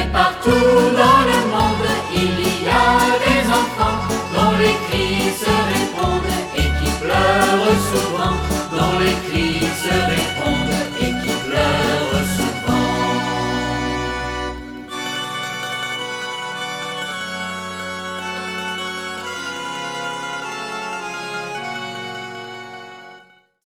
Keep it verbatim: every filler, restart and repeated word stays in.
Mais partout dans le monde, il y a des enfants dont les cris se répondent et qui pleurent souvent, dont les cris se répondent.